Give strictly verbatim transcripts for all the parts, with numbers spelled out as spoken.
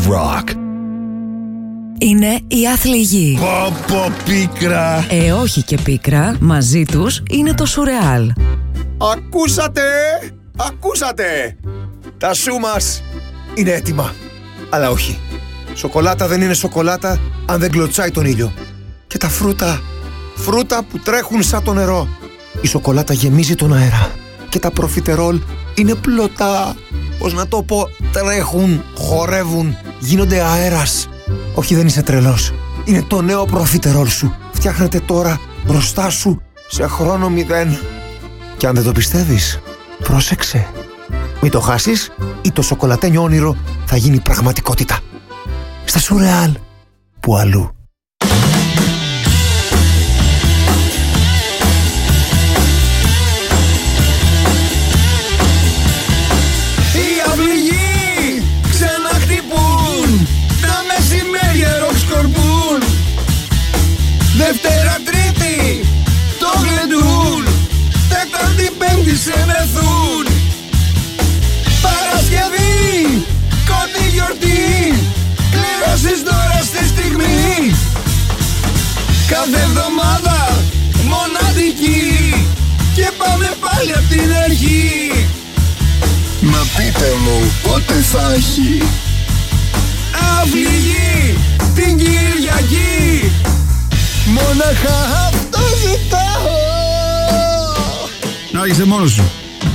rock. Είναι η άθλη γη. Πω πω πίκρα. Ε, όχι και πίκρα. Μαζί τους είναι το σουρεάλ. Ακούσατε! Ακούσατε! Τα σου μας είναι έτοιμα. Αλλά όχι. Σοκολάτα δεν είναι σοκολάτα αν δεν κλωτσάει τον ήλιο. Και τα φρούτα, φρούτα που τρέχουν σαν το νερό. Η σοκολάτα γεμίζει τον αέρα. Και τα προφιτερόλ είναι πλωτά. Πώς να το πω, τρέχουν, χορεύουν, γίνονται αέρας. Όχι, δεν είσαι τρελός. Είναι το νέο προφιτερόλ σου. Φτιάχνεται τώρα μπροστά σου σε χρόνο μηδέν. Και αν δεν το πιστεύεις, πρόσεξε. Μην το χάσεις ή το σοκολατένιο όνειρο θα γίνει πραγματικότητα. Στα σουρεάλ, που αλλού. Οι αυληγοί ξαναχτυπούν, τα μεσημέρια ροκσκορπούν. Δευτέρα Τρίτη το γλεντούν, Τέταρτη Πέμπτη σε μεθούν. Παρασκευή κοντή γιορτή, κλήρωσης τώρα στη στιγμή. Κάθε εβδομάδα μοναδική και πάμε πάλι απ' την αρχή. Μα πείτε μου πότε θα έχει αυληγή την Κυριακή. Μόναχα αυτό ζητάω. Να είσαι μόνος σου.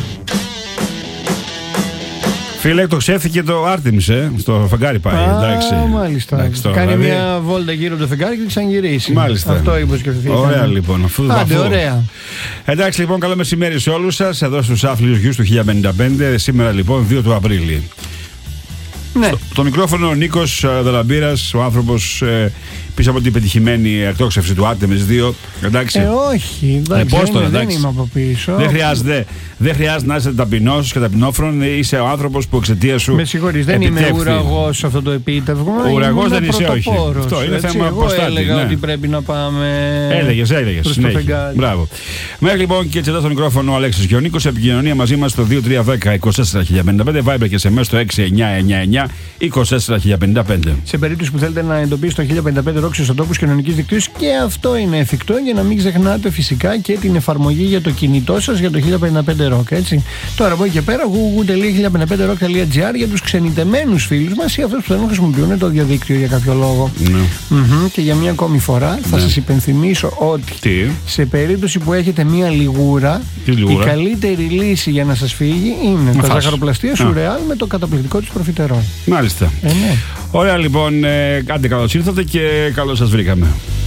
Φίλε, το ξέφυγε το Άρτεμις, ε, στο φεγγάρι πάει. Α, εντάξει. μάλιστα. Εντάξει, τώρα, κάνει δηλαδή... μια βόλτα γύρω το φεγγάρι και ξαναγυρίσει. Μάλιστα. Αυτό υποσκεφθήκαμε. Ωραία λοιπόν. Αφού, Άντε, αφού... ωραία. Εντάξει λοιπόν, καλό μεσημέρι σε όλους σας. Εδώ στους Άθλιους Γιους του χίλια πενήντα πέντε. Σήμερα λοιπόν, δύο του Απρίλη. Ναι. Στο, το μικρόφωνο ο Νίκος Δελαμπύρας, ο άνθρωπος ε, πίσω από την πετυχημένη εκτόξευση του Άρτεμις δύο. Εντάξει. Ε, όχι. Εντάξει, ε, πώς τώρα, δεν εντάξει. είμαι από πίσω. Δεν χρειάζεται, δεν χρειάζεται να είσαι ταπεινός και ταπεινόφρον. Είσαι ο άνθρωπος που εξαιτία σου. Με συγχωρείς, δεν είμαι ουραγός σε αυτό το επίτευγμα. Ο ουραγός δεν είσαι, όχι. Αυτό είναι έτσι, θέμα εγώ αποστάτη. έλεγα Ναι. ότι πρέπει να πάμε. Έλεγες, έλεγες. Μπράβο. Μέχρι λοιπόν και έτσι εδώ στο μικρόφωνο ο Αλέξης και ο Νίκος. Επικοινωνία μαζί μας στο δύο τρία ένα μηδέν είκοσι τέσσερα χίλια πενήντα πέντε. Viber και ες εμ ες στο έξι εννιά εννιά εννιά είκοσι τέσσερα χίλια πενήντα πέντε. Σε περίπτωση που θέλετε να εντοπίσετε το χίλια πενήντα πέντε ροκ στους τόπους κοινωνικής δικτύωσης, και αυτό είναι εφικτό, για να μην ξεχνάτε φυσικά και την εφαρμογή για το κινητό σας για το χίλια πενήντα πέντε ροκ. Έτσι. Τώρα από εκεί και πέρα, γουγου τελεία χίλια πενήντα πέντε ροκ τελεία τζι άρ για τους ξενιτεμένους φίλους μας ή αυτούς που θέλουν να χρησιμοποιούν το διαδίκτυο για κάποιο λόγο. Ναι. Mm-hmm. Και για μια ακόμη φορά θα ναι. σας υπενθυμίσω ότι Τι? σε περίπτωση που έχετε μια λιγούρα, λιγούρα? η καλύτερη λύση για να σας φύγει είναι να τα φας. ζαχαροπλαστεία σουρεάλ με το καταπληκτικό της προφιτερόλ. Μάλιστα. Ε, ναι. Ωραία λοιπόν, ε, κάντε καλώς ήρθατε και καλώς σας βρήκαμε.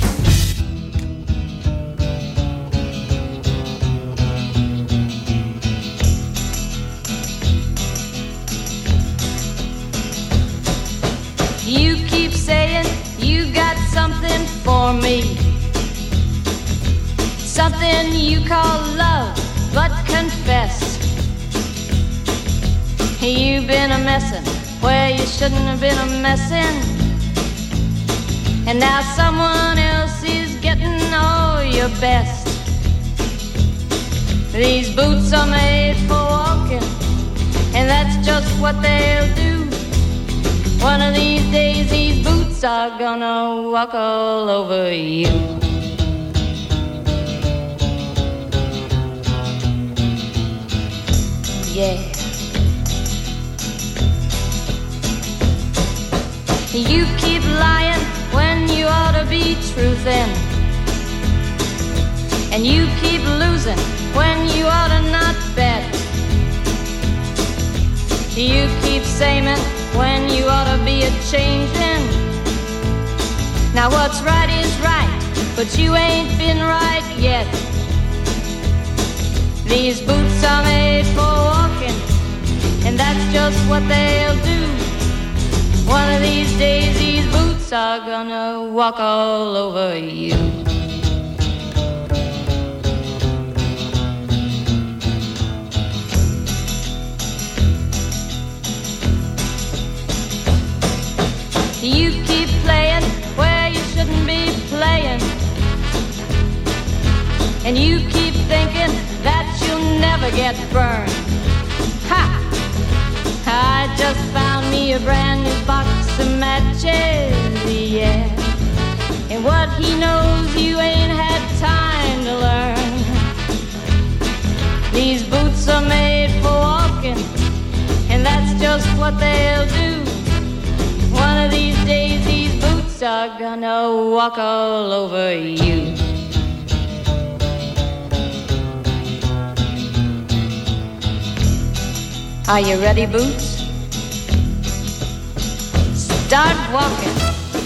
You keep saying you got something for me, something you call love, but confess you've been a messin' where you shouldn't have been a messin', and now someone else is getting all your best. These boots are made for walking, and that's just what they'll do. One of these days these boots are gonna walk all over you. Yeah. You keep lying when you ought to be truthin', and you keep losing when you ought to not bet. You keep saying when you ought to be a-changin'. Now what's right is right, but you ain't been right yet. These boots are made for walking, and that's just what they'll do. One of these days these boots are gonna walk all over you. You keep playing where you shouldn't be playing, and you keep thinking that you'll never get burned. Ha! I just found me a brand new box of what they'll do. One of these days these boots are gonna walk all over you. Are you ready, Boots? Start walking.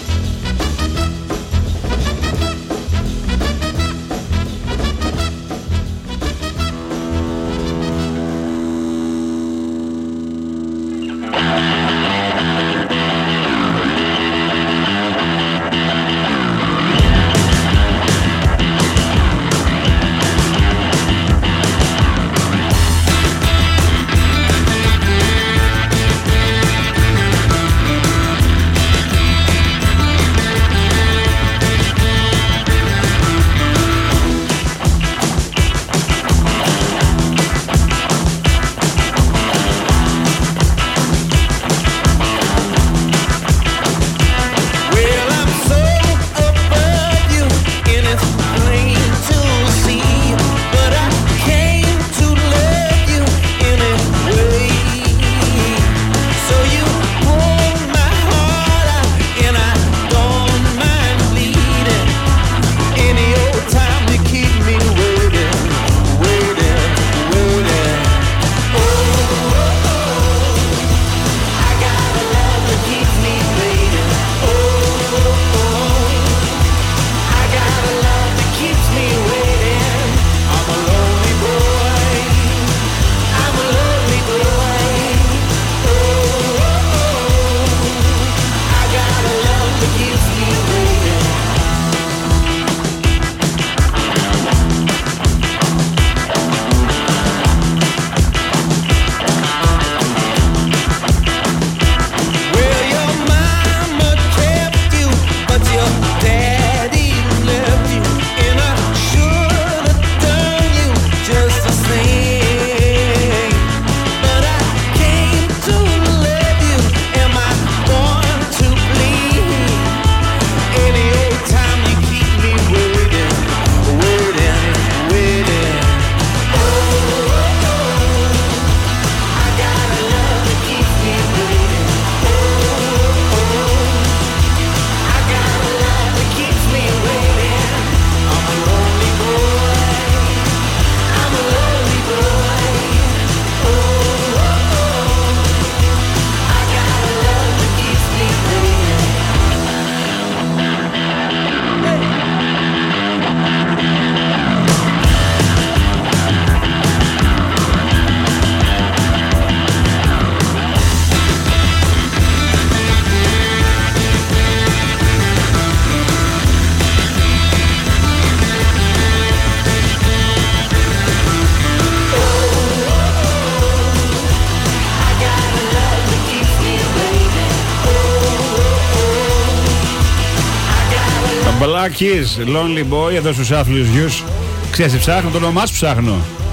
Black Keys, Lonely Boy, εδώ στους άθλιους γιους. Ξέρεις, ψάχνω το όνομά σου, ψάχνω.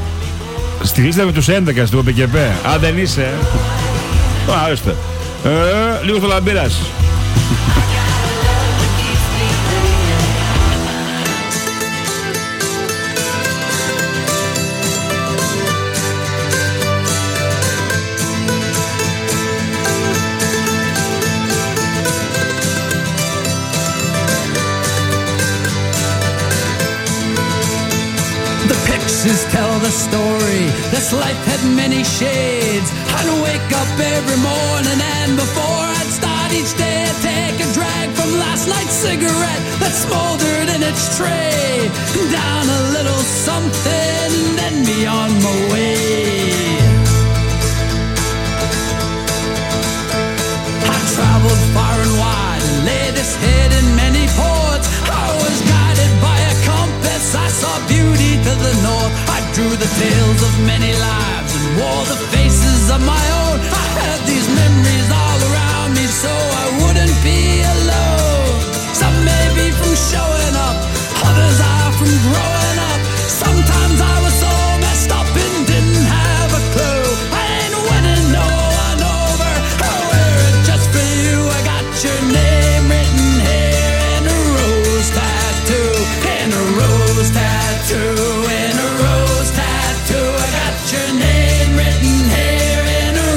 Στη λίστα με τους έντεκα στο ΟΠΚΕΠΕ. Αν δεν είσαι. Άριστα. Ε, λίγο στο Λαμπύρας. Tell the story, this life had many shades. I'd wake up every morning and before I'd start each day I'd take a drag from last night's cigarette that smoldered in its tray. Down a little something, then be on my way. I traveled far and wide and laid this head in many ports. I was guided by a compass, I saw beauty to the north. I drew the tales of many lives and wore the faces of my own. I had these memories all around me so I wouldn't be alone. Some may be from showing up, others are from growing up. Sometimes I was so messed up and didn't have a clue. I ain't winning no one over, I wear it just for you. I got your name written here in a rose tattoo, in a rose tattoo, in a rose tattoo. I got your name written here in a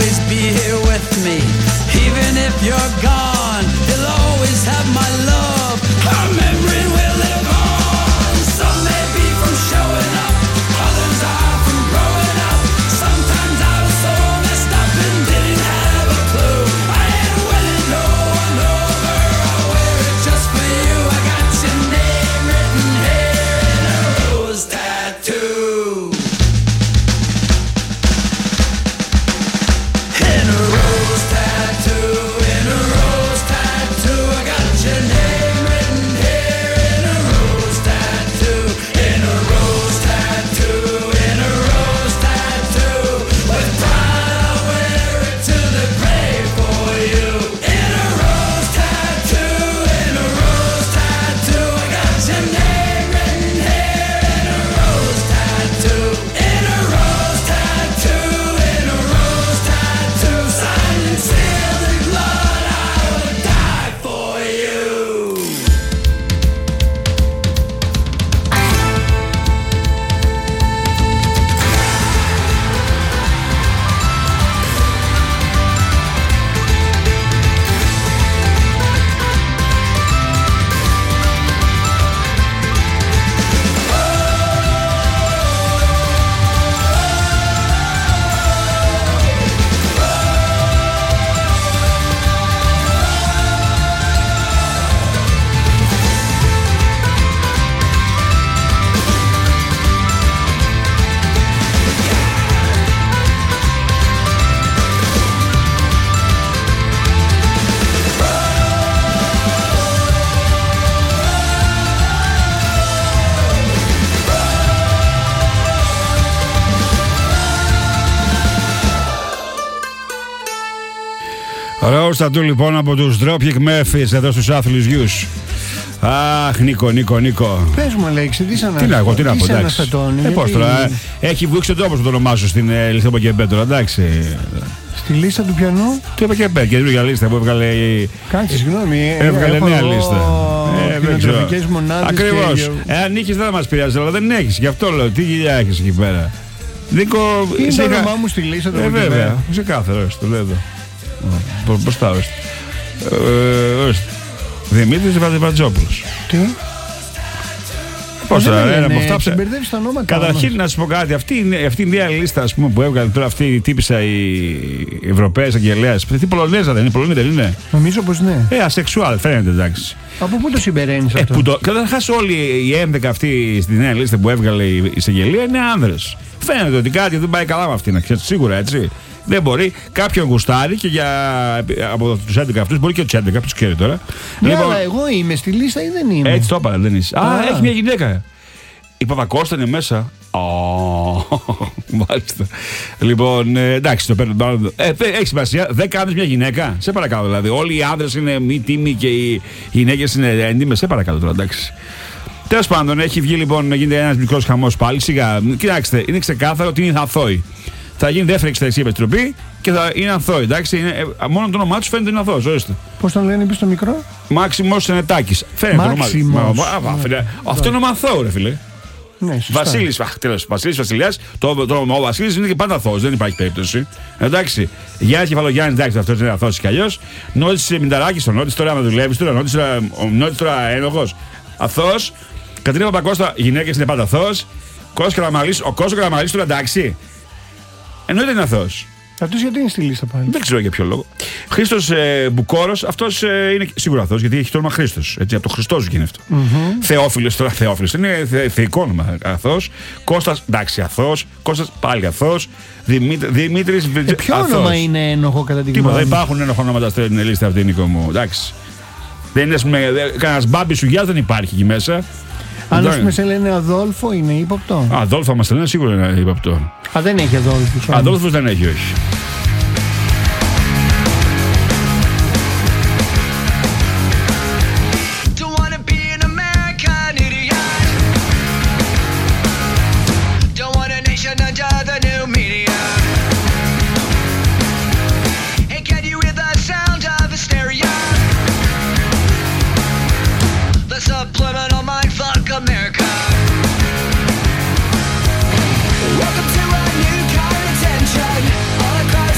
always be here with me. Even if you're gone, you'll always have my love. Our memory will live on. Some may be from showing up, others are from growing up. Sometimes I was so messed up and didn't have a clue. I ain't winning no one over, I'll wear it just for you. I got your name written here in a rose tattoo. In a rose tattoo, in a rose tattoo. I got your name written here in a rose tattoo. In a rose tattoo, in a rose tattoo. With pride I'll wear it to the grave for you. In a rose tattoo, in a rose tattoo. I got your name written here in a rose tattoo. In a rose tattoo, in a rose tattoo. Signed and sealed in blood, I would die for you. Ρώσα του λοιπόν από τους Dropkick Murphys εδώ στους άθλους γιους. Αχ, Νίκο, Νίκο, Νίκο. Πες μου, Αλέξη, τι σαν Τι να πω, τι να πω, εντάξει. αναστατώνει, Ε, πώς γιατί- τώρα, έχει βγούξει ο τόπος που το ονομάζω στην ε, λίστα από και πέρα τώρα, εντάξει. Στη λίστα του πιανού. Το είπα και πέρα, καινούργια λίστα που έβγαλε η. Κάτσε, συγγνώμη. ε, Έβγαλε έχω νέα εγώ λίστα. Ε, δεν ξέρω. κτηνοτροφικές μονάδες Ακριβώς. και- Εάν είχες δεν θα μας πειράζει, αλλά δεν έχεις. Γι' αυτό λέω, τι γυλιά έχεις εκεί πέρα. Νίκο, Είναι είσαι το είχα- όνομά μου στη λίστα του Ε, από εκεί βέβαια. πέρα. Είσαι κάθερο, το λέω εδώ. Μπρο- Μπροστά, ορίστε. Ε, ορίστε. Δημήτρης Βατζόπουλος. Τι. Πώς Δεν τώρα, λένε, ένα από αυτά ψε- ξεμπερδεύεις τα ονόματα. Καταρχήν όμως. να σου πω κάτι, αυτή, είναι- αυτή η νέα λίστα ας πούμε, που έβγαλε τώρα αυτή η τύπησα η Ευρωπαία Αγγελέα. Τι Πολωνέζα δεν είναι, Πολωνία δεν είναι. Νομίζω πως ναι. Ε, ασεξουάλ φαίνεται εντάξει. Από πού το συμπεραίνεις Ε, αυτό. που το, καταρχάς όλοι οι έντεκα αυτοί στη νέα λίστα που έβγαλε η εισαγγελία είναι άνδρες. Φαίνεται ότι κάτι δεν πάει καλά με αυτή, να ξέρεις σίγουρα έτσι. Δεν μπορεί κάποιον γουστάρει και για, από τους έντεκα αυτούς, μπορεί και τους έντεκα, ποιος ξέρει τώρα. Ναι, αλλά εγώ είμαι στη λίστα ή δεν είμαι. Έτσι το είπα, δεν είσαι. Α, Α. έχει μια γυναίκα. Η Παπακώστα είναι μέσα. Ω, μάλιστα. Λοιπόν, ε, εντάξει, το παίρνω. το- Ε, θε- έχει σημασία. δέκα άντρες, μια γυναίκα. Σε παρακαλώ, δηλαδή. Όλοι οι άντρες είναι μη τίμοι και οι γυναίκες είναι έντιμες. Σε παρακαλώ τώρα, εντάξει. Τέλος πάντων, έχει βγει λοιπόν, γίνεται ένας μικρός χαμός πάλι. Σιγά, κοιτάξτε, είναι ξεκάθαρο ότι είναι αθώοι. Θα γίνει δεύτερη εξεταστική επιτροπή και θα είναι αθώοι. Εντάξει, είναι, ε, μόνο το όνομά του φαίνεται είναι αθώος. Ορίστε. Πώς τον λένε, είπες στο μικρό. Μάξιμος Σενετάκης. Φαίνεται το όνομά του. Μάξιμος. Μα- μα- μα- φίλε, Αυτό είναι όνομα αθώου, ρε φίλε. Ναι, σωστά. Βασίλης, αχ, τέλος, Βασίλης Βασιλιάς, το, το, ο Βασίλης είναι και πάντα αθώος, δεν υπάρχει περίπτωση. Εντάξει. Γιάννης Κεφαλογιάννης, εντάξει, αυτός είναι αθώος κι αλλιώς. Νότης Μινταράκης, ο Νότης τώρα με δουλεύεις τώρα, Νότης τώρα, ο Νότης τώρα ένοχος. Αθώος. Κατρίνα Παπακώστα, οι γυναίκες είναι πάντα αθώος. Κώστας Καραμαλής, ο Κώστας Καραμαλής τώρα εντάξει. Εννοείται είναι αθώος. Αυτός γιατί είναι στη λίστα πάλι. Δεν ξέρω για ποιο λόγο. Χρήστος ε, Μπουκόρος, αυτός ε, είναι σίγουρα αθώος γιατί έχει το όνομα Χρήστος. Έτσι, από το Χριστός γίνει αυτό. Mm-hmm. Θεόφιλος τώρα, Θεόφιλος. Είναι θε, θεϊκό όνομα. Αθώος. Κώστας, εντάξει, αθώος. Κώστας, πάλι αθώος. Δημήτρη, Δημήτρης, Ε, ποιο αθώος. όνομα είναι ένοχο κατά την Τίποτα, γνώμη δεν μου? υπάρχουν ένοχα ονόματα στην λίστα αυτή, Νίκο μου. Εντάξει. Δεν είναι, ας πούμε, κανένας μπάμπης σου γιάς δεν υπάρχει εκεί μέσα. Αν Δεν- ας πούμε σε λένε Αδόλφο, είναι ύποπτο. Α, Αδόλφο μας λένε σίγουρα είναι υπαπτό. Α, δεν έχει Αδόλφους. όμως. Αδόλφος δεν έχει, όχι. Don't wanna be an American idiot. Don't want a nation under the new media. And can you hear the sound of hysteria? The subliminal mind fuck America. Welcome to a new kind of tension all across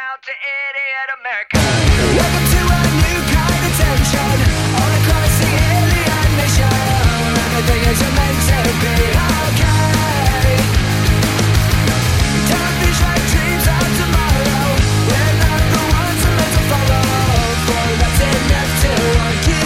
out to idiot America. Welcome to a new kind of tension all across the alien nation. Everything is meant to be okay. Don't be like dreams of tomorrow. We're not the ones who meant to follow. For that's enough to want you.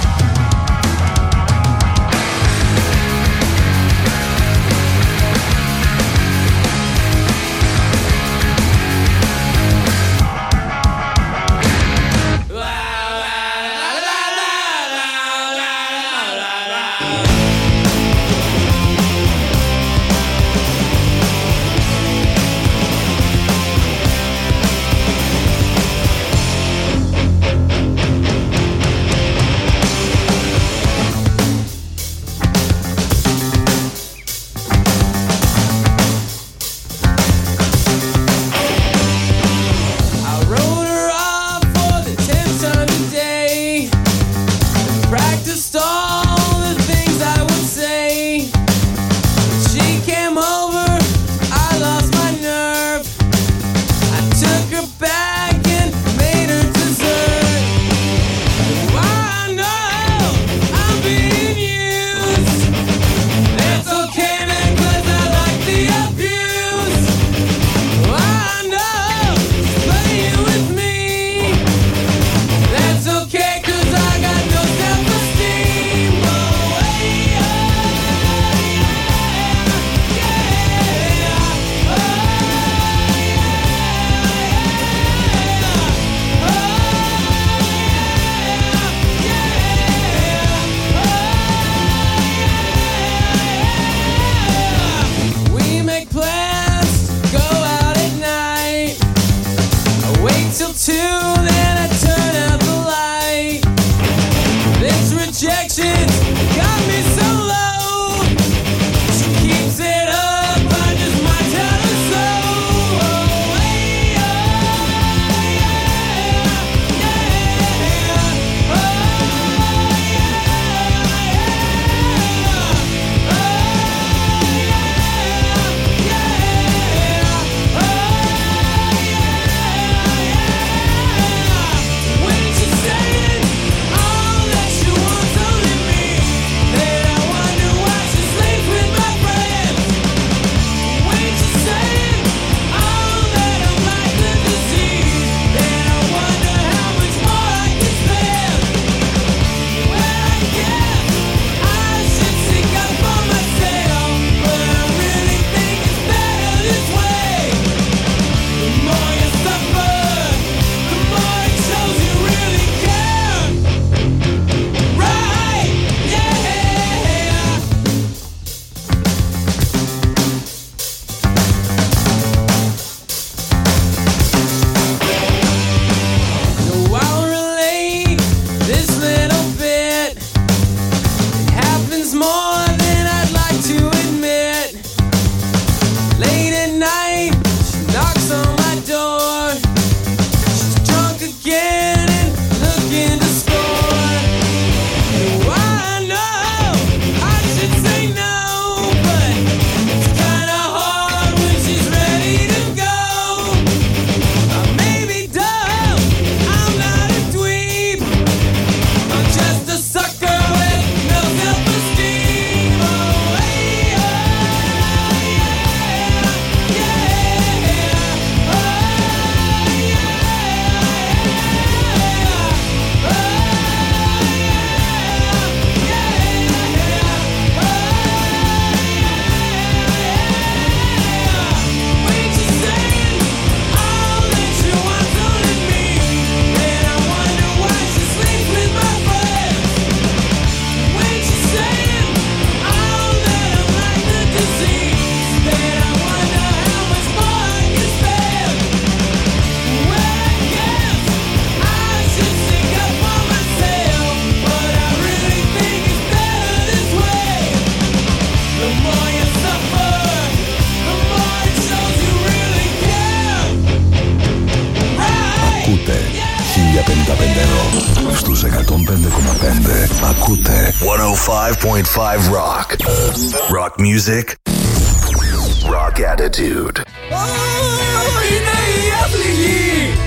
Στους εκατόν πέντε κόμμα πέντε ακούτε εκατόν πέντε κόμμα πέντε Rock. Rock music. Rock attitude. Oh, είναι η απληγή.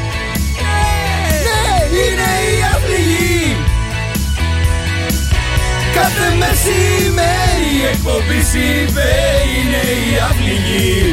κολλήσει είπε είναι η αυληγή.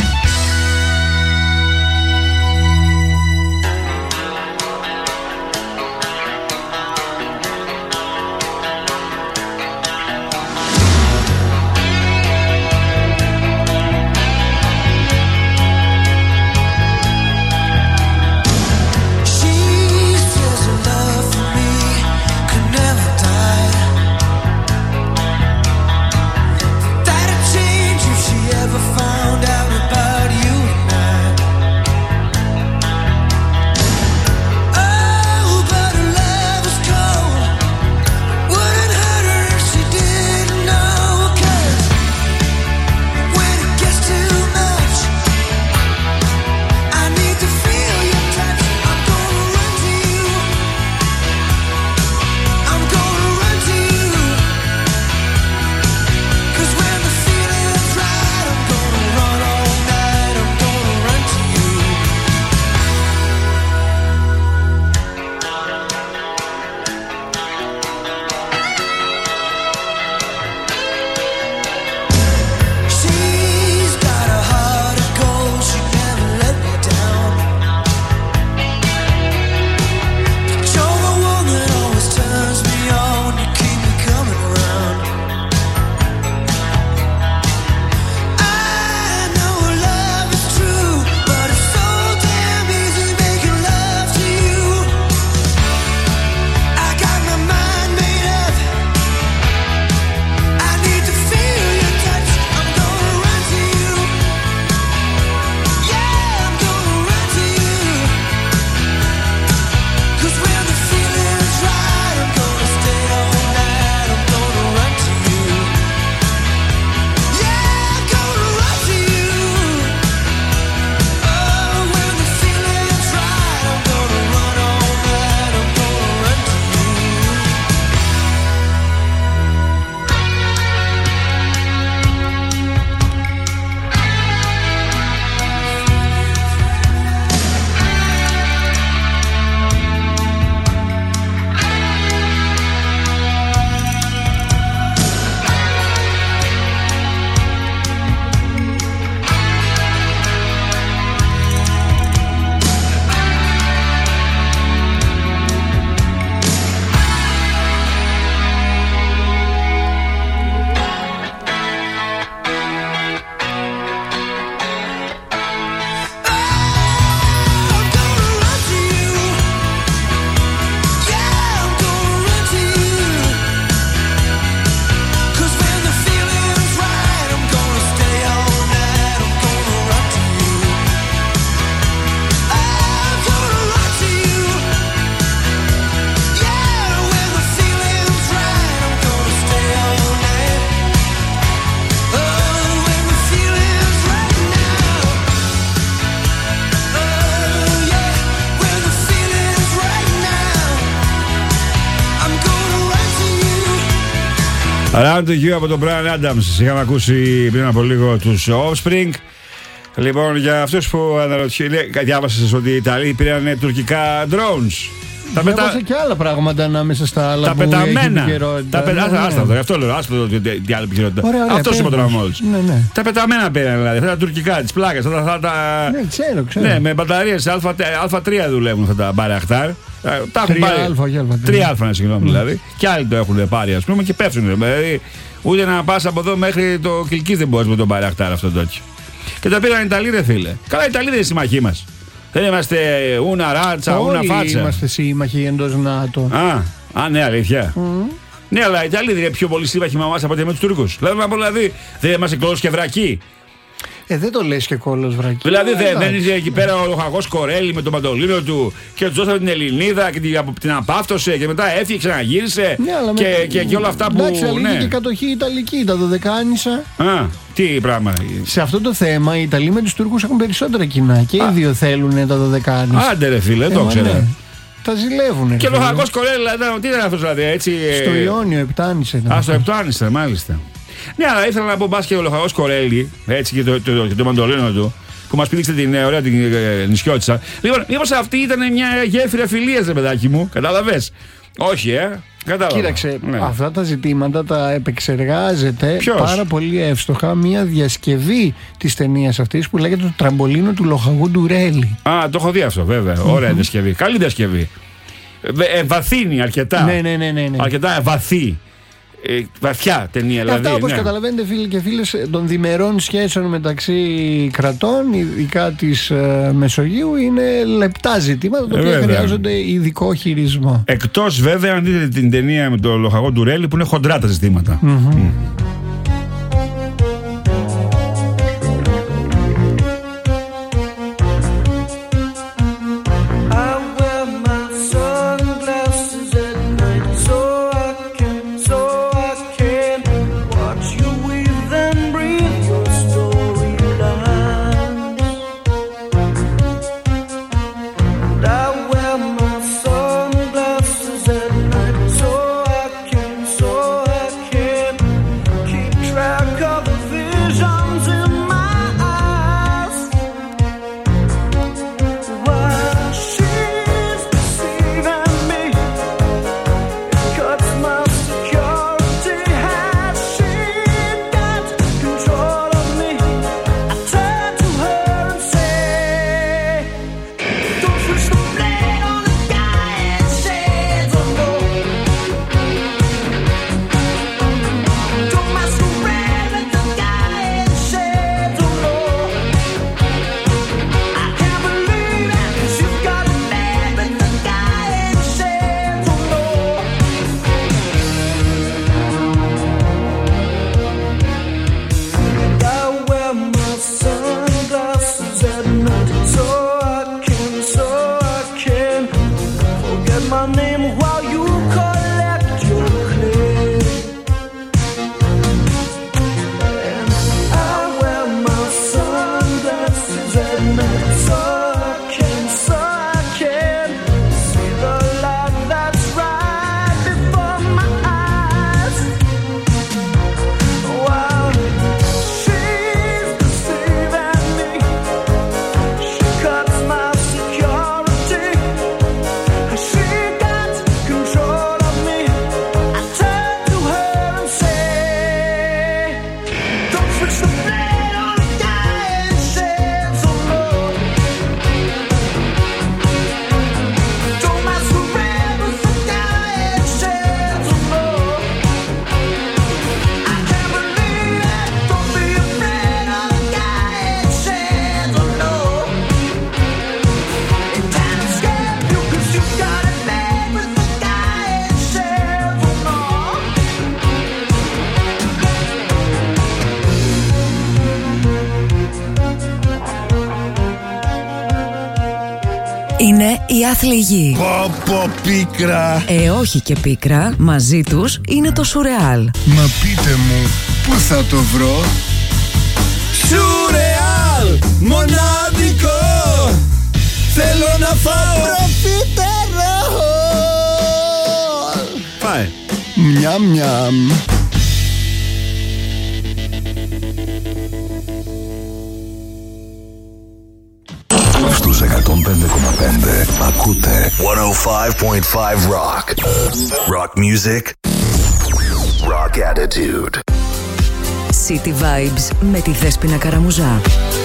Around the You από τον Bryan Adams. Είχαμε ακούσει πριν από λίγο τους Offspring. Λοιπόν, για αυτούς που αναρωτιούνται, διάβασες ότι οι Ιταλοί πήραν τουρκικά drones. Τα πετά... και άλλα πράγματα ανάμεσα στα άλλα. Τα που πεταμένα. Τα πεταμένα. Άστα αυτό, γι' αυτό λέω. Άστα τι άλλη επικαιρότητα. Αυτό είπα τώρα μόλις. Ναι, ναι. Τα πεταμένα πήραν δηλαδή. Αυτά τα τουρκικά, τις πλάκες. Αυτά τα... Ναι, ξέρω, ξέρω. Ναι, με μπαταρίες Α τρία δουλεύουν αυτά τα Bayraktar. Τα έχουν πάρει. τρία Α, συγγνώμη δηλαδή. Και άλλοι το έχουν πάρει, ας πούμε, και πέφτουν. Δηλαδή, ούτε να πας από εδώ μέχρι το Κιλκής δεν μπορείς με τον Bayraktar αυτό το τέτοιο. Και τα πήραν οι Ιταλοί, ρε φίλε. Καλά, οι Ιταλοί δεν είναι συμμαχοί μας. Δεν είμαστε ούνα ράτσα, ούνα φάτσα. Όλοι είμαστε σύμμαχοι εντός ΝΑΤΟ. Α, α, ναι, αλήθεια. Mm. Ναι, αλλά οι Ιταλοί δεν είναι πιο πολύ σύμμαχοι με εμάς από ότι με τους Τούρκους. Δηλαδή, δεν είμαστε κόλος και βρακοί. Ε, δεν το λες και κόλος βρακή. Δηλαδή δεν δε είναι εκεί πέρα ο Λοχαγός Κορέλη με τον παντολίνο του και του δώσαμε την Ελληνίδα και την, την απάφτωσε και μετά έφυγε, ξαναγύρισε. Ναι, και, με... και, και όλα αυτά που. Εντάξει, αλλά ναι. Και κατοχή Ιταλική, τα Δωδεκάνησα. Α, τι πράγμα. Σε αυτό το θέμα οι Ιταλοί με τους Τούρκους έχουν περισσότερα κοινά και οι δύο θέλουν τα Δωδεκάνησα. Άντε ρε φίλε, το ξέρω. Ναι. Τα ζηλεύουν. Και ο Λοχαγός Κορέλη, τι ήταν αυτό δηλαδή, έτσι. Στο Ιόνιο, Επτάνησε. Α, στο Επτάνησε, μάλιστα. Ναι, αλλά ήθελα να πω μπας και ο Λοχαγός Κορέλη, έτσι και το, το, το, το μαντολίνο του, που μας πήδηξε την ωραία την ε, νησιώτισσα. Λοιπόν, μήπως αυτή ήταν μια γέφυρα φιλίας, ρε παιδάκι μου, κατάλαβες. Όχι, ε. Κατάλαβα. Κοίταξε, ναι. αυτά τα ζητήματα τα επεξεργάζεται Ποιος? πάρα πολύ εύστοχα μια διασκευή της ταινίας αυτής που λέγεται το τραμπολίνο του λοχαγού Ντουρέλη. Α, το έχω δει αυτό, βέβαια. Ωραία διασκευή. Καλή διασκευή. Ε, βαθύνει αρκετά. Ναι, ναι, ναι, ναι, ναι. Αρκετά βαθύ. Ε, βαθιά ταινία, δηλαδή. Αυτά, όπως ναι. καταλαβαίνετε, φίλοι και φίλες, των διμερών σχέσεων μεταξύ κρατών, ειδικά της ε, Μεσογείου, είναι λεπτά ζητήματα τα οποία ε, χρειάζονται ειδικό χειρισμό. Εκτός βέβαια αν δείτε την ταινία με το λοχαγό Ντουρέλη που είναι χοντρά τα ζητήματα. Mm-hmm. Mm. Είναι η άθλη γη. Πω πω πίκρα. Ε, όχι και πίκρα. Μαζί τους είναι το Σουρεάλ. Μα πείτε μου, πού θα το βρω? Σουρεάλ, μοναδικό. Θέλω να φάω προφιτερόλ. Φάε. Μιαμ μιαμ. Στους εκατόν πέντε κόμμα πέντε ακούτε εκατόν πέντε κόμμα πέντε Rock. Rock music. Rock attitude. City Vibes με τη Δέσποινα Καραμουζά.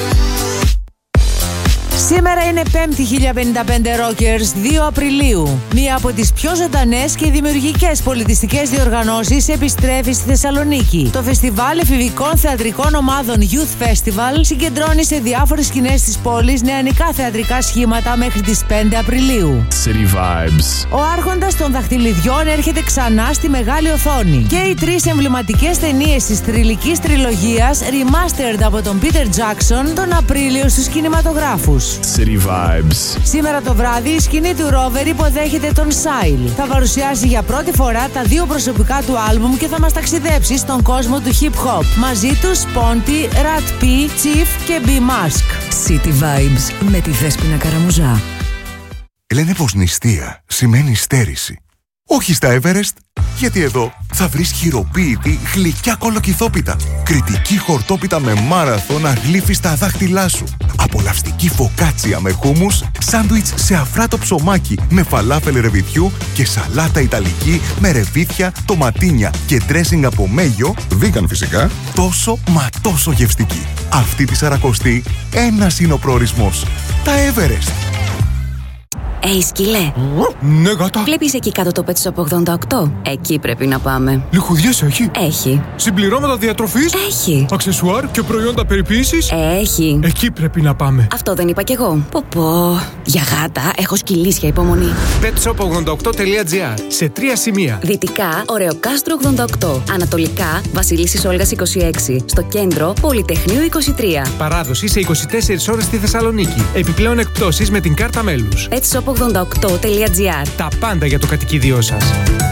Σήμερα είναι Πέμπτη χίλια πενήντα πέντε Rockers, δύο Απριλίου. Μία από τις πιο ζωντανές και δημιουργικές πολιτιστικές διοργανώσεις επιστρέφει στη Θεσσαλονίκη. Το φεστιβάλ εφηβικών θεατρικών ομάδων Youth Festival συγκεντρώνει σε διάφορες σκηνές της πόλης νεανικά θεατρικά σχήματα μέχρι τις πέντε Απριλίου. City Vibes. Ο άρχοντας των δαχτυλιδιών έρχεται ξανά στη μεγάλη οθόνη. Και οι τρεις εμβληματικές ταινίες της θρυλικής τριλογίας remastered από τον Peter Jackson τον Απρίλιο στους κινηματογράφους. City Vibes. Σήμερα το βράδυ η σκηνή του Rover υποδέχεται τον Sile. Θα παρουσιάσει για πρώτη φορά τα δύο προσωπικά του άλμπουμ και θα μας ταξιδέψει στον κόσμο του hip hop. Μαζί τους Ponty, Rat P, Chief και B-Mask. City Vibes με τη Δέσποινα Καραμουζά. Λένε πως νηστεία σημαίνει στέρηση. Όχι στα Everest, γιατί εδώ θα βρεις χειροποίητη γλυκιά κολοκυθόπιτα, κριτική χορτόπιτα με μάραθον να γλύφεις τα δάχτυλά σου, απολαυστική φοκάτσια με χούμους, σάντουιτς σε αφράτο ψωμάκι με φαλάφελ ρεβιθιού και σαλάτα ιταλική με ρεβίθια, τοματίνια και ντρέσινγκ από μέγιο, vegan φυσικά, τόσο μα τόσο γευστική. Αυτή τη σαρακοστή, ένας είναι ο προορισμός. Τα Everest. Ει, hey, σκύλε. Ναι, γάτα. Βλέπεις εκεί κάτω το Pet Shop ογδόντα οκτώ? Εκεί πρέπει να πάμε. Λιχουδιές έχει? Έχει. Συμπληρώματα διατροφής? Έχει. Αξεσουάρ και προϊόντα περιποίησης? Έχει. Εκεί πρέπει να πάμε. Αυτό δεν είπα κι εγώ. Πω πω. Για γάτα έχω σκυλίσια υπομονή. πετ σοπ ογδόντα οκτώ τελεία τζι άρ. Σε τρία σημεία. Δυτικά, Ωρεοκάστρο ογδόντα οκτώ. Ανατολικά, Βασιλίσσης Όλγας είκοσι έξι. Στο κέντρο, Πολυτεχνείου είκοσι τρία. Παράδοση σε είκοσι τέσσερις ώρες στη Θεσσαλονίκη. Επιπλέον εκπτώσεις με την κάρτα μέλους. πετ σοπ ογδόντα οκτώ τελεία τζι άρ. Τα πάντα για το κατοικίδιό σας.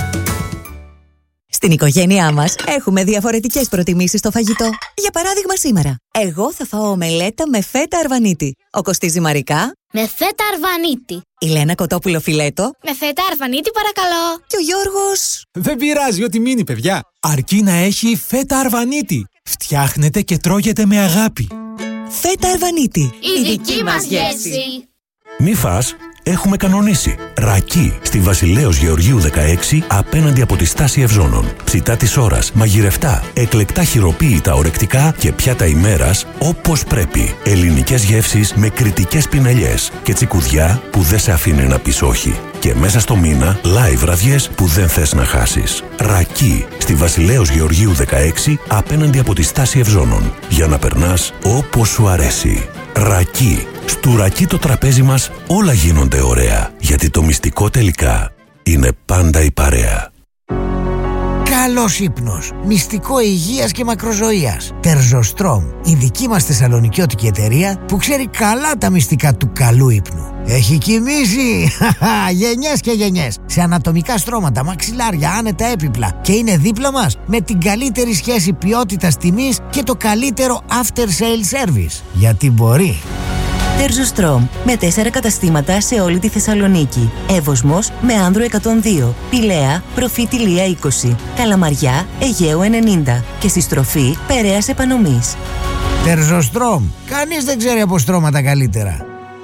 Στην οικογένειά μας έχουμε διαφορετικές προτιμήσεις στο φαγητό. Για παράδειγμα σήμερα, εγώ θα φάω ομελέτα με φέτα αρβανίτη. Ο Κωστής Ζυμαρικά με φέτα αρβανίτη. Η Λένα Κοτόπουλο φιλέτο με φέτα αρβανίτη παρακαλώ. Και ο Γιώργος... Δεν πειράζει ό,τι μείνει παιδιά. Αρκεί να έχει φέτα αρβανίτη. Φτιάχνετε και τρώγεται με αγάπη. Φέτα αρβανίτη. Η δική μας γεύση. Μη φας, έχουμε κανονίσει. Ρακί στη Βασιλέως Γεωργίου δεκαέξι απέναντι από τη στάση Ευζώνων. Ψητά της ώρας, μαγειρευτά, εκλεκτά χειροποίητα ορεκτικά και πιάτα ημέρας όπως πρέπει. Ελληνικές γεύσεις με κριτικές πινελιές και τσικουδιά που δεν σε αφήνει να πεις όχι. Και μέσα στο μήνα, live βραδιές που δεν θες να χάσεις. Ρακί στη Βασιλέως Γεωργίου δεκαέξι απέναντι από τη στάση Ευζώνων. Για να περνάς όπως σου αρέσει. Ρακί. Στου Ρακί το τραπέζι μας όλα γίνονται ωραία. Γιατί το μυστικό τελικά είναι πάντα η παρέα. Καλός ύπνος, μυστικό υγείας και μακροζωίας. Τερζοστρόμ, η δική μας θεσσαλονικιώτικη εταιρεία που ξέρει καλά τα μυστικά του καλού ύπνου. Έχει κοιμήσει γενιές και γενιές σε ανατομικά στρώματα, μαξιλάρια, άνετα έπιπλα και είναι δίπλα μας με την καλύτερη σχέση ποιότητας τιμής και το καλύτερο after sale service. Γιατί μπορεί. Τερζοστρόμ με τέσσερα καταστήματα σε όλη τη Θεσσαλονίκη. Εύωσμος με Άνδρο εκατόν δύο, Πηλαία, Προφήτη Λία είκοσι, Καλαμαριά, Αιγαίου ενενήντα και στη στροφή Περαίας Επανομής. Τερζοστρόμ, κανείς δεν ξέρει από στρώματα καλύτερα.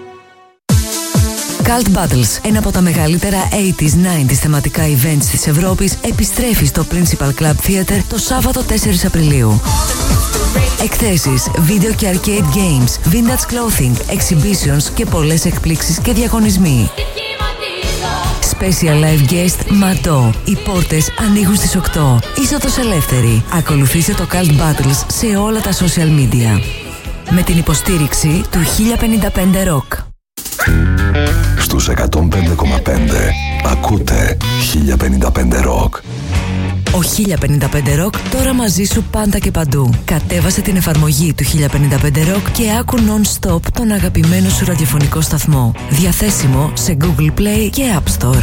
Cult Battles, ένα από τα μεγαλύτερα ογδόντα ενενήντα θεματικά events της Ευρώπης, επιστρέφει στο Principal Club Theatre το Σάββατο τέσσερις Απριλίου. Εκθέσεις, βίντεο και arcade games, vintage clothing, exhibitions και πολλές εκπλήξεις και διαγωνισμοί. Special live guest Ματό. Οι πόρτες ανοίγουν στις οκτώ. Είσοδος ελεύθερη. Ακολουθήστε το Cult Battles σε όλα τα social media. Με την υποστήριξη του χίλια πενήντα πέντε Rock. Στους εκατόν πέντε κόμμα πέντε ακούτε χίλια πενήντα πέντε Rock. Ο χίλια πενήντα πέντε Rock τώρα μαζί σου πάντα και παντού. Κατέβασε την εφαρμογή του χίλια πενήντα πέντε Rock και άκου non-stop τον αγαπημένο σου ραδιοφωνικό σταθμό. Διαθέσιμο σε Google Play και App Store.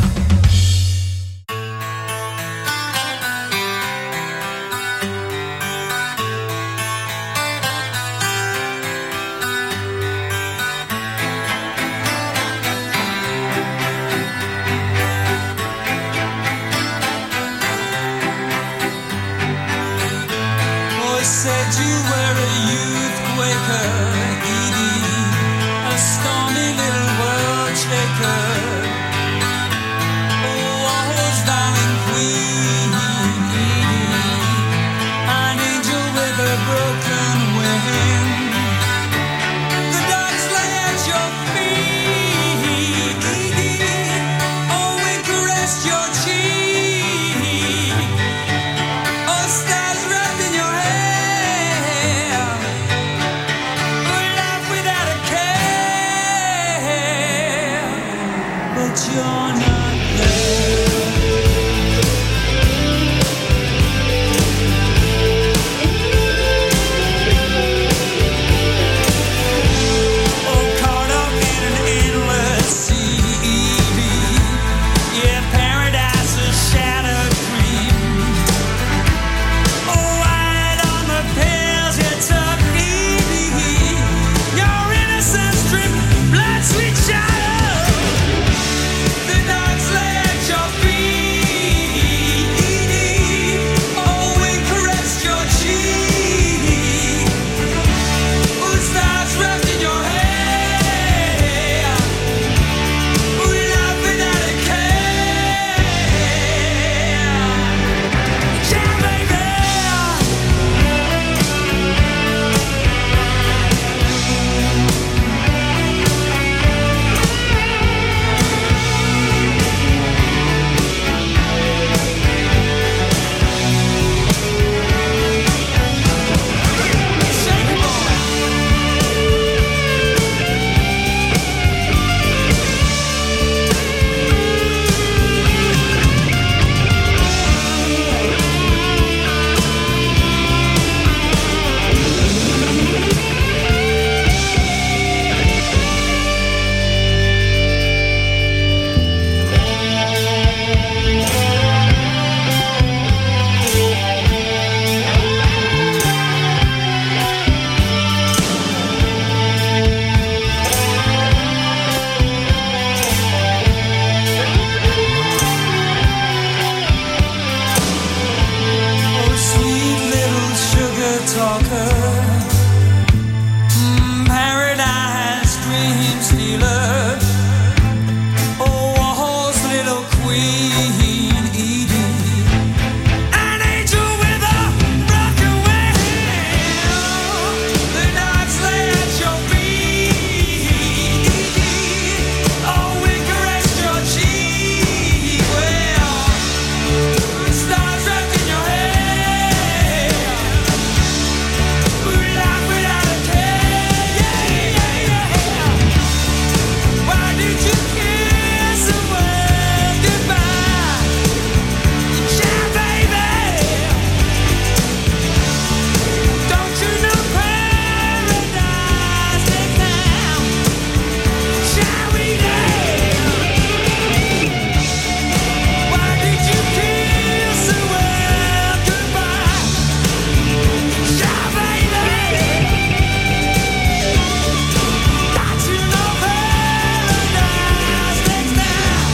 Your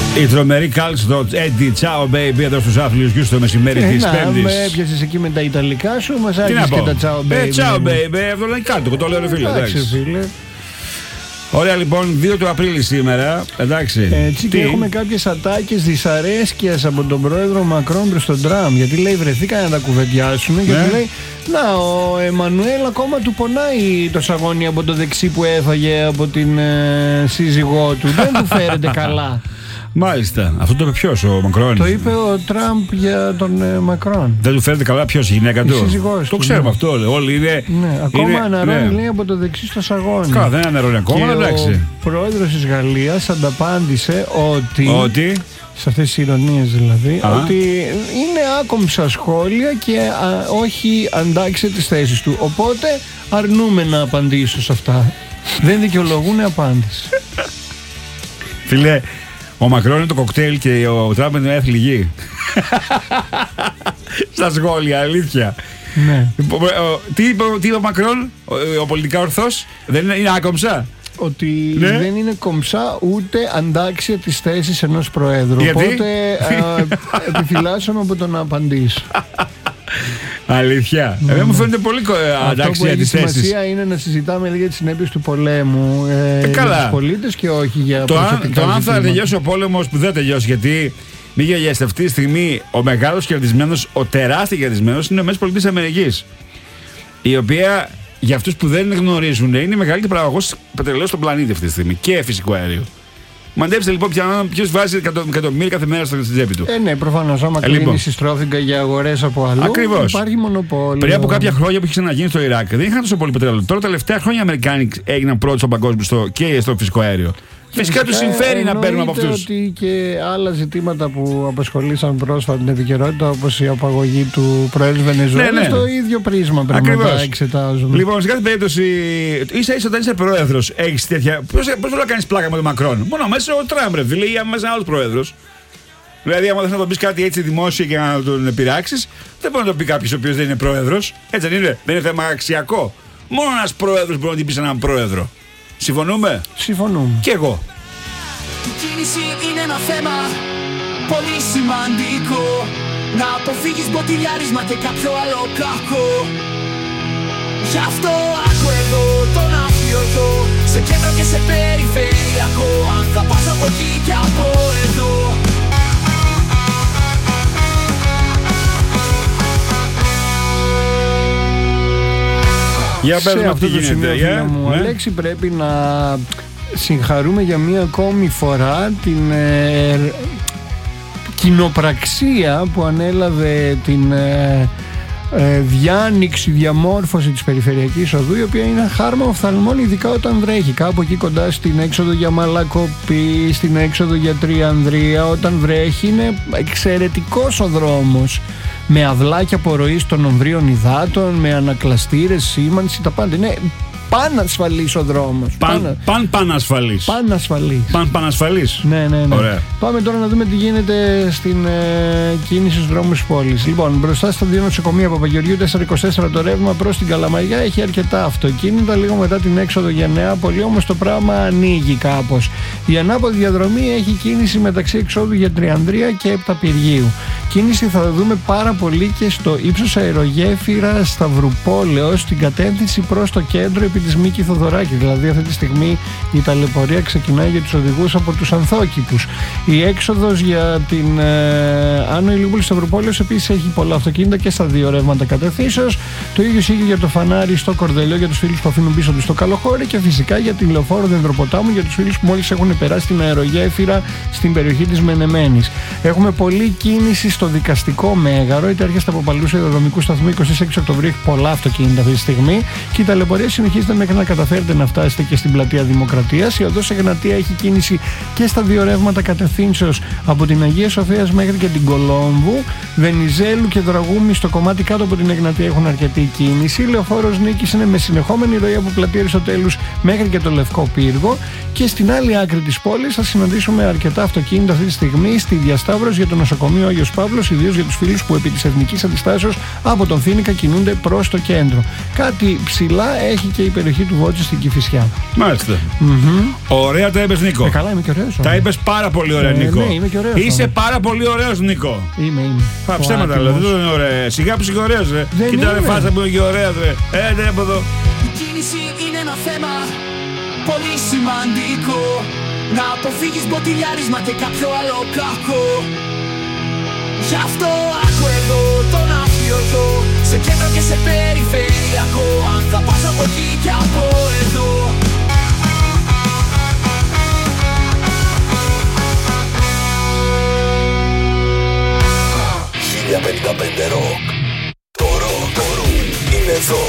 Η τρομερή Cults Dodge Eddie Ciao Baby εδώ στους άθλιους γιους το μεσημέρι της Πέμπτης. Να, με έπιασες εκεί με τα Ιταλικά σου, μας άρχισες και τα Ciao Baby. Ε, Ciao Baby, αυτό είναι κάτω, το λέω ρε φίλε. Εντάξει φίλε. Ωραία λοιπόν, δύο του Απρίλη σήμερα, εντάξει. Έτσι και έχουμε κάποιες ατάκες δυσαρέσκειας από τον πρόεδρο Μακρόν προς τον Τραμπ. Γιατί λέει βρεθήκαν να τα κουβεντιάσουν ναι. Γιατί λέει να ο Εμμανουέλ ακόμα του πονάει το σαγόνι από το δεξί που έφαγε από την ε, σύζυγό του. Δεν του φέρεται καλά. Μάλιστα. Αυτό το είπε ποιος, ο Μακρόν? Το είπε ο Τραμπ για τον ε, Μακρόν. Δεν του φαίνεται καλά ποιος, η γυναίκα του? Η σύζυγός το του, ξέρουμε ναι. αυτό. Όλοι είναι. Ναι, ακόμα είναι, αναρώνει ναι. λέει από το δεξί στο σαγόνι. Καλά, δεν αναρώνει ακόμα, και εντάξει. Ο πρόεδρος της Γαλλίας ανταπάντησε ότι. Ότι. Σε αυτές τις ηρωνίες δηλαδή, Α. ότι είναι άκομψα σχόλια και α, όχι αντάξει τις θέσεις του. Οπότε αρνούμε να απαντήσω σε αυτά. Δεν δικαιολογούν απάντηση. Φίλε, ο Μακρόν είναι το κοκτέιλ και ο Τραμπ είναι έθλη γη. Στα σχόλια, αλήθεια. Ναι. Τι είπε, τι είπε ο Μακρόν, ο, ο πολιτικά ορθός, δεν είναι, είναι άκομψα? Ότι ναι. δεν είναι κομψά ούτε αντάξια της θέσης ενός προέδρου. Γιατί? Οπότε επιφυλάσσομαι από το να απαντήσω. Αλήθεια. Ναι. Εμένα μου φαίνεται πολύ αντάξια της θέσης. Η σημασία είναι να συζητάμε για τις συνέπειες του πολέμου ε, ε, για τους πολίτες και όχι για το προσωπικά Το αν θα ζητήματα. τελειώσει ο πόλεμος που δεν τελειώσει, γιατί μη γελιάστε, αυτή τη στιγμή ο μεγάλος κερδισμένος, ο τεράστιος κερδισμένος είναι ο ΗΠΑ, η οποία για αυτούς που δεν γνωρίζουν είναι η μεγαλύτερη παραγωγός πετρελαίου στον πλανήτη αυτή τη στιγμή και φυσικό αέριο. Μαντέψτε λοιπόν ποιος βάζει εκατομμύρια κάθε μέρα στην τσέπη του. Ε, ναι, προφανώς. Άμα ε, λοιπόν. κλείνει στρώθηκα για αγορές από αλλού, ακριβώς. Υπάρχει μονοπόλιο. Πριν από κάποια χρόνια που είχε ξαναγίνει στο Ιράκ, δεν είχαν τόσο πολύ πετρέλαιο. Τώρα τα τελευταία χρόνια οι Αμερικάνοι έγιναν πρώτοι στον παγκόσμιο στο, και στο φυσικό αέριο. Φυσικά του συμφέρει να παίρνουμε από αυτούς. Ότι και άλλα ζητήματα που απασχολήσαν πρόσφατα την επικαιρότητα, όπως η απαγωγή του Προέδρου Βενεζουέλας, ναι, ναι. το ίδιο πρίσμα πρέπει να τα εξετάζουμε. Λοιπόν, σε κάθε περίπτωση, ίσα ίσα όταν είσαι πρόεδρος, έχεις τέτοια. Πώς μπορεί να κάνεις πλάκα με τον Μακρόν? Μόνο μέσα ο Τραμπ, ρε φίλε, ή μέσα ένα άλλο πρόεδρος. Δηλαδή, άμα θες να τον πεις κάτι έτσι δημόσια και να τον πειράξεις, δεν μπορεί να το πει κάποιος ο οποίος δεν είναι πρόεδρος. Έτσι δεν είναι? Δεν είναι θέμα αξιακό. Μόνο ένας πρόεδρος μπορεί να την πει σε έναν πρόεδρο. Συμφωνούμε? Συμφωνούμε. Κι εγώ. Η κίνηση είναι ένα θέμα πολύ σημαντικό. Να αποφύγεις μποτιλιάρισμα και κάποιο άλλο κακό. Γι' αυτό άκου εδώ τον αφιωτό, σε κέντρο και σε περιφερειακό. Αν θα πας από εκεί και από εδώ. Για πες σε μας αυτό τι το γίνεται. σημείο, Yeah. μου, ναι. Αλέξη, πρέπει να συγχαρούμε για μία ακόμη φορά την ε, κοινοπραξία που ανέλαβε την ε, ε, διάνοιξη, διαμόρφωση της περιφερειακής οδού, η οποία είναι χάρμα οφθαλμών, ειδικά όταν βρέχει. Κάπου εκεί κοντά στην έξοδο για Μαλακοπή, στην έξοδο για Τριανδρία, όταν βρέχει είναι εξαιρετικός ο δρόμος, με αυλάκια απορροής των ομβρίων υδάτων, με ανακλαστήρες, σήμανση, τα πάντα. Είναι πανασφαλής ο δρόμος. Παν, παν πανασφαλής. Πανασφαλής. Παν πανασφαλής. Ναι, ναι, ναι. Ωραία. Πάμε τώρα να δούμε τι γίνεται στην ε, κίνηση στους δρόμους της πόλης. Λοιπόν, μπροστά στα δύο νοσοκομεία Παπαγεωργίου τετρακόσια είκοσι τέσσερα το ρεύμα προς την Καλαμαριά έχει αρκετά αυτοκίνητα. Λίγο μετά την έξοδο για Νεάπολη όμως το πράγμα ανοίγει κάπως. Η ανάποδη διαδρομή έχει κίνηση μεταξύ εξόδου για Τριανδρία και Επταπηργίου. Κίνηση θα δούμε πάρα πολύ και στο ύψος αερογέφυρα Σταυρουπόλεως, στην κατεύθυνση προς το κέντρο επί της Μίκη Θοδωράκη. Δηλαδή αυτή τη στιγμή η ταλαιπωρία ξεκινάει για τους οδηγούς από τους Ανθόκηπους. Η έξοδος για την ε, Άνω Ηλιούπολη Σταυρουπόλεως επίσης έχει πολλά αυτοκίνητα και στα δύο ρεύματα κατευθύνσεως. Το ίδιο ισχύει για το φανάρι στο Κορδελιό για τους φίλους που αφήνουν πίσω τους στο Καλοχώρι και φυσικά για την λεωφόρο Δενδροποτάμου για τους φίλους που μόλις έχουν περάσει την αερογέφυρα στην περιοχή της Μενεμένης. Έχουμε πολλή κίνηση στο δικαστικό μέγαρο, είτε έρχεστε από παλού ιδεοδομικού σταθμού είκοσι έξι Οκτωβρίου, έχει πολλά αυτοκίνητα αυτή τη στιγμή και η ταλαιπωρία συνεχίζεται μέχρι να καταφέρετε να φτάσετε και στην πλατεία Δημοκρατίας. Η οδός Εγνατία έχει κίνηση και στα δύο ρεύματα κατευθύνσεως από την Αγία Σοφίας μέχρι και την Κολόμβου. Βενιζέλου και Δραγούμη στο κομμάτι κάτω από την Εγνατία έχουν αρκετή κίνηση. Λεωφόρος Νίκης είναι με συνεχόμενη ροή από πλατεία Αριστοτέλους μέχρι και το Λευκό Πύργο. Και στην άλλη άκρη της πόλης θα συναντήσουμε αρκετά αυτοκίνητα αυτή τη στιγμή στη διασταύρωση για το νοσοκομείο Άγιος Παύλος Αλεξανδρόπουλος, ιδίως για τους φίλους που επί της εθνικής αντιστάσεως από τον Φοίνικα κινούνται προς το κέντρο. Κάτι ψηλά έχει και η περιοχή του Βότζη στην Κηφισιά. Μάλιστα. Mm-hmm. Ωραία τα είπες, Νίκο. Ε, καλά, είμαι και ωραίος. Τα είπες πάρα πολύ ωραία, ε, Νίκο. Ναι, είμαι και ωραίος. Είσαι όμως. πάρα πολύ ωραίος, Νίκο. Είμαι, είμαι. Πα ψέματα, δηλαδή. Δεν είναι ωραία. Σιγά που είσαι ωραίος, ρε. Κοίτα ρε φάσα που είναι και ωραία, ρε. Ε, ναι, από εδώ. Η κίνηση είναι ένα θέμα πολύ σημαντικό. Να αποφύγεις μποτιλιάρισμα και κάποιο άλλο κακό. Γι' αυτό άκου εδώ τον αφιωτό, σε κέντρο και σε περιφερειακό. Αν θα πας από εκεί και από εδώ. χίλια πενήντα πέντε ροκ. Το ροκ, το ροκ είναι εδώ.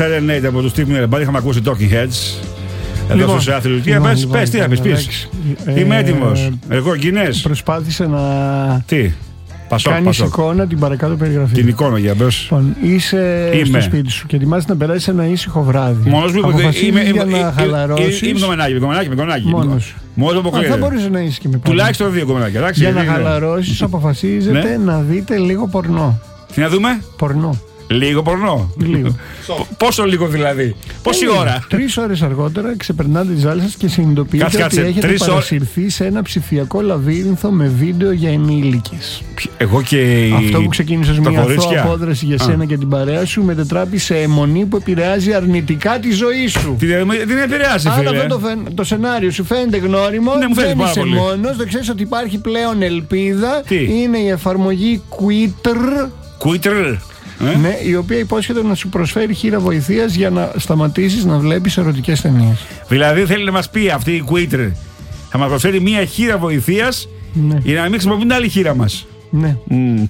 Serenade από του Steve Miller Band. Είχαμε ακούσει Talking Heads. Εδώ Λοιπόν, στους αθλητικούς. λοιπόν, Πες, λοιπόν, πες, τι θα πεις, πεις. ε, Είμαι έτοιμος. Εγώ Γκινές. Προσπάθησε να Τι. Πασόκ, κάνεις πασόκ. εικόνα την παρακάτω περιγραφή. Την εικόνα για πες. Λοιπόν, είσαι Είμαι. στο σπίτι σου και ετοιμάσαι να περάσεις ένα ήσυχο βράδυ. Μόνος μου Αποφασίζεις είμαι, για είμαι, να χαλαρώσεις. Είμαι κομμενάκι, με κομμενάκι, με κομμενάκι. Μόνος. Μόνος μου Α, θα μπορούσε να είσαι και με πάνω. Τουλάχιστον δύο κομμενάκια. εντάξει, Για να γιατί είναι. χαλαρώσεις αποφασίζετε να δείτε λίγο πορνό. Τι να δούμε? Πορνό. Λίγο πορνό. Λίγο. Πόσο λίγο δηλαδή? Πόση ώρα? Τρεις ώρες αργότερα ξεπερνάτε τη ζάλη σας και συνειδητοποιείτε Κάτσε, κάτσε, ότι έχετε τρεις παρασυρθεί σε ένα ψηφιακό λαβύρινθο με βίντεο για ενήλικες. Εγώ και. Αυτό που ξεκίνησε ως τα μια αθώα κορίτσια. απόδραση για Α. σένα και την παρέα σου μετετράπει σε αιμονή που επηρεάζει αρνητικά τη ζωή σου. Την, την επηρεάζει, Αν φίλε. αυτό το, φαι- το σενάριο σου φαίνεται γνώριμο, Ναι, μου φαίνεται δεν πάρα είσαι πολύ. μόνος, δεν ξέρεις ότι υπάρχει πλέον ελπίδα. Τι? Είναι η εφαρμογή Quitter. Quitter. Ε? Ναι, η οποία υπόσχεται να σου προσφέρει χείρα βοηθείας για να σταματήσεις να βλέπεις ερωτικές ταινίες. Δηλαδή θέλει να μας πει αυτή η Quitter. Θα μας προσφέρει μία χείρα βοηθείας Ναι. για να μην χρησιμοποιούμε την άλλη χείρα μας. Ναι. Mm.